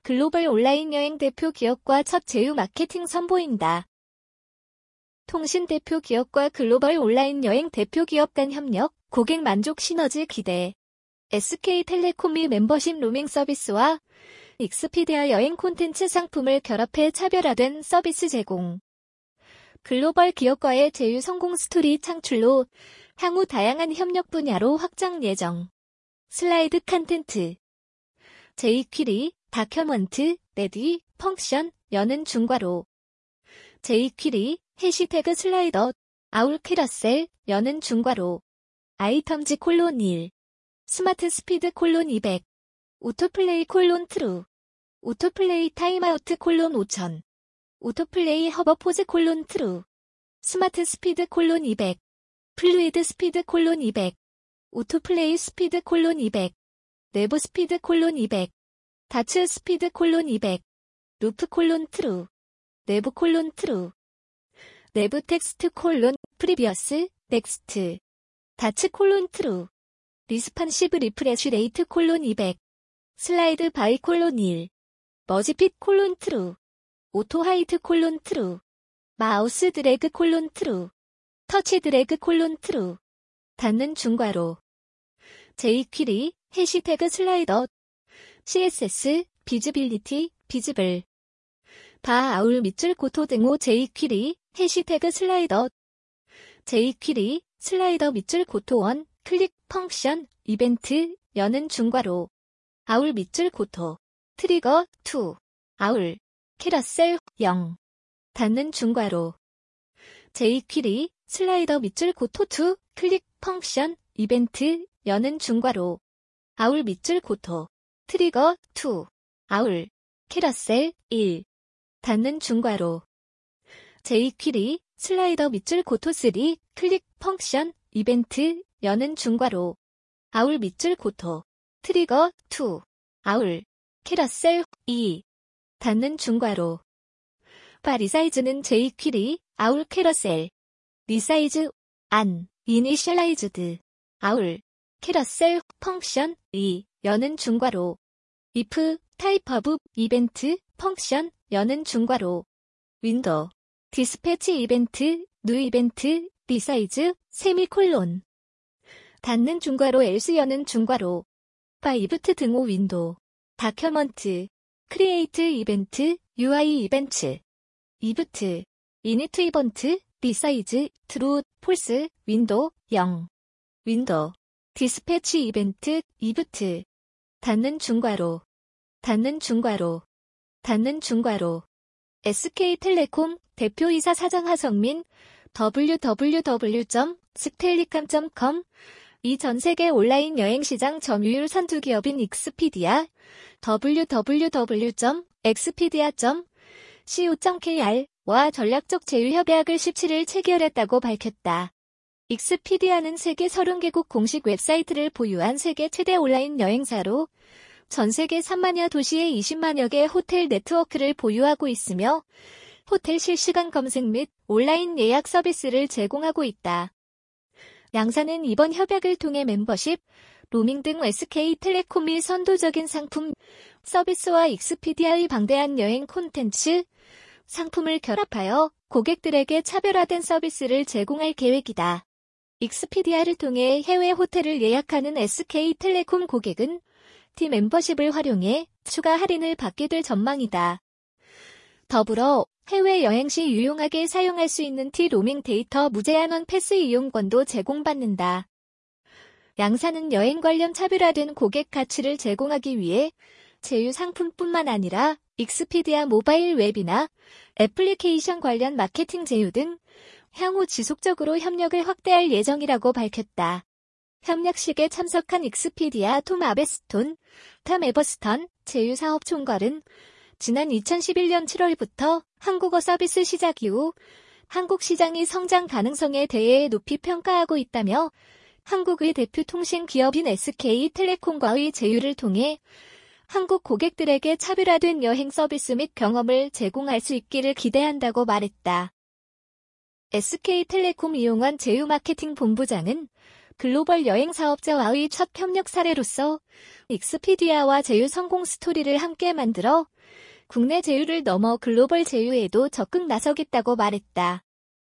글로벌 온라인 여행 대표 기업과 첫 제휴 마케팅 선보인다. 통신 대표 기업과 글로벌 온라인 여행 대표 기업 간 협력, 고객 만족 시너지 기대. SK텔레콤이 멤버십 로밍 서비스와 익스피디아 여행 콘텐츠 상품을 결합해 차별화된 서비스 제공. 글로벌 기업과의 제휴 성공 스토리 창출로 향후 다양한 협력 분야로 확장 예정. 슬라이드 컨텐츠. 제이퀴리, 다큐먼트, 레디, 펑션, 여는 중괄호. 제이퀴리, 해시태그 슬라이더, 아울 캐러셀, 여는 중괄호. 아이텀즈 콜론 1. 스마트 스피드 콜론 200. 오토플레이 콜론 트루. 오토플레이 타임아우트 콜론 5000. 오토플레이 허버포즈 콜론 트루. 스마트 스피드 콜론 200. 플루이드 스피드 콜론 200. 오토플레이 스피드 콜론 200. 내부 스피드 콜론 200. 다츠 스피드 콜론 200. 루프 콜론 트루. 내부 콜론 트루. 내부 텍스트 콜론 프리비어스 넥스트. 다츠 콜론 트루. 리스판시브 리프레쉬 레이트 콜론 200. 슬라이드 바이 콜론 1. 머지핏 콜론 트루. 오토 하이트 콜론 트루. 마우스 드래그 콜론 트루. 터치 드래그 콜론 트루. 닫는 중괄호. 제이퀴리, 해시태그 슬라이더. CSS, 비즈빌리티, 비즈블. 바 아울 밑줄 고토 등호 제이퀴리, 해시태그 슬라이더. 제이퀴리, 슬라이더 밑줄 고토 1, 클릭, 펑션, 이벤트, 여는 중괄호. 아울 밑줄 고토. 트리거, 2. 아울. 캐러셀, 0. 닫는 중괄호. 제이퀴리, 슬라이더 밑줄 고토 2, 클릭, 펑션, 이벤트, 여는 중괄호. 아울 밑줄 고토. 트리거, 2. 아울. 캐러셀, 1. 닫는 중괄호. 제이퀴리, 슬라이더 밑줄 고토 3, 클릭, 펑션, 이벤트, 여는 중괄호. 아울 밑줄 고토. 트리거, 2. 아울. 캐러셀, 2. 닫는 중괄호. 바 리사이즈는 제이퀴리, 아울 캐러셀. 리사이즈, 안, 이니셜라이즈드. 아울. 캐러셀, 펑션, 2. 여는 중괄호. if, 타입 오브, 이벤트, 펑션, 여는 중괄호. 윈도우. 디스패치 이벤트, 뉴 이벤트, 리사이즈, 세미콜론. 닫는 중괄호 else 여는 중괄호. 바 이브트 등호 윈도우. 다큐먼트. 크리에이트 이벤트, UI 이벤트. 이브트. 이니트 이벤트, 리사이즈, 트루, 폴스, 윈도우, 0. 윈도우. 디스패치 이벤트, 이브트. 닫는 중괄호. 닫는 중괄호. 닫는 중괄호. SK텔레콤 대표이사 사장 하성민 www.stellicam.com 이 전세계 온라인 여행시장 점유율 선두기업인 익스피디아 www.expedia.co.kr와 전략적 제휴협약을 17일 체결했다고 밝혔다. 익스피디아는 세계 30개국 공식 웹사이트를 보유한 세계 최대 온라인 여행사로 전 세계 3만여 도시의 20만여 개 호텔 네트워크를 보유하고 있으며 호텔 실시간 검색 및 온라인 예약 서비스를 제공하고 있다. 양사는 이번 협약을 통해 멤버십, 로밍 등 SK텔레콤이 선도적인 상품, 서비스와 익스피디아의 방대한 여행 콘텐츠, 상품을 결합하여 고객들에게 차별화된 서비스를 제공할 계획이다. 익스피디아를 통해 해외 호텔을 예약하는 SK텔레콤 고객은 T 멤버십을 활용해 추가 할인을 받게 될 전망이다. 더불어 해외 여행 시 유용하게 사용할 수 있는 T 로밍 데이터 무제한원 패스 이용권도 제공받는다. 양사는 여행 관련 차별화된 고객 가치를 제공하기 위해 제휴 상품뿐만 아니라 익스피디아 모바일 웹이나 애플리케이션 관련 마케팅 제휴 등 향후 지속적으로 협력을 확대할 예정이라고 밝혔다. 협력식에 참석한 익스피디아 톰 아베스톤, 탐 에버스턴 제휴사업 총괄은 지난 2011년 7월부터 한국어 서비스 시작 이후 한국 시장의 성장 가능성에 대해 높이 평가하고 있다며 한국의 대표 통신 기업인 SK텔레콤과의 제휴를 통해 한국 고객들에게 차별화된 여행 서비스 및 경험을 제공할 수 있기를 기대한다고 말했다. SK텔레콤 이용환 제휴 마케팅 본부장은 글로벌 여행 사업자와의 첫 협력 사례로서 익스피디아와 제휴 성공 스토리를 함께 만들어 국내 제휴를 넘어 글로벌 제휴에도 적극 나서겠다고 말했다.